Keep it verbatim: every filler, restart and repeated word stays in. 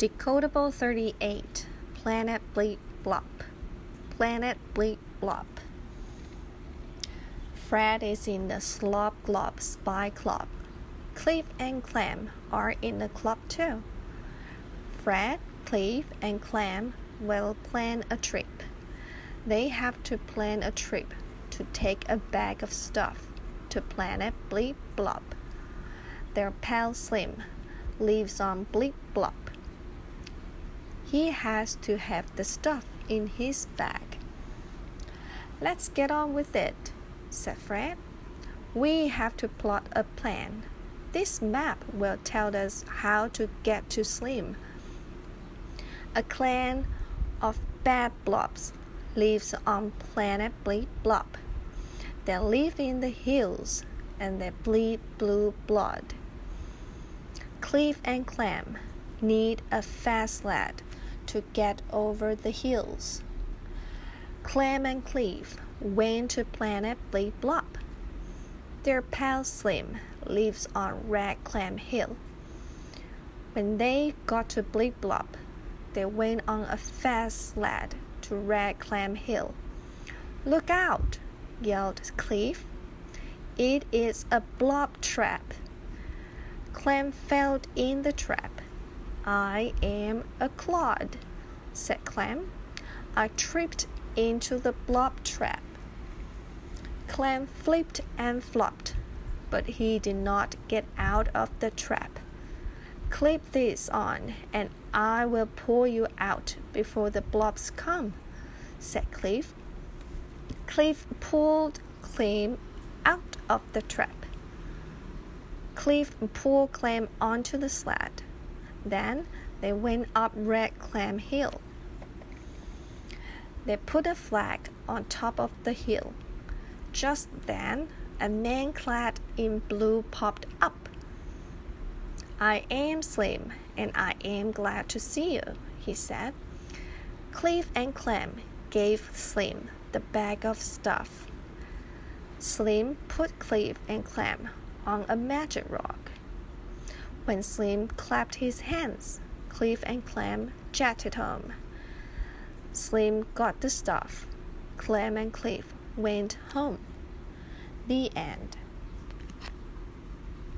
Decodable thirty-eight. Planet Bleep Blop. Planet Bleep Blop. Fred is in the Slop Glop Spy Club. Cliff and Clem are in the club too. Fred, Cliff, and Clem will plan a trip. They have to plan a trip to take a bag of stuff to Planet Bleep Blop. Their pal Slim lives on Bleep Blop. He has to have the stuff in his bag. "Let's get on with it," said Fred. "We have to plot a plan. This map will tell us how to get to Slim. A clan of bad blobs lives on Planet Bleep Blop. They live in the hills and they bleed blue blood. Cliff and Clem need a fast sled to get over the hills. Clem and Cliff went to Planet Bleep Blop. Their pal Slim lives on Red Clam Hill. When they got to Bleep Blop, they went on a fast sled to Red Clam Hill. "Look out!" yelled Cliff. "It is a blob trap." Clem fell in the trap. "I am a clod," said Clem. "I tripped into the blob trap." Clem flipped and flopped, but he did not get out of the trap. "Clip this on, and I will pull you out before the blobs come," said Cliff. Cliff pulled Clem out of the trap. Cliff pulled Clem onto the sled. Then they went up Red Clam Hill. They put a flag on top of the hill. Just then, a man clad in blue popped up. "I am Slim, and I am glad to see you," he said. Cliff and Clem gave Slim the bag of stuff. Slim put Cliff and Clem on a magic rock. When Slim clapped his hands, Cliff and Clem jetted home. Slim got the stuff. Clem and Cliff went home. The end.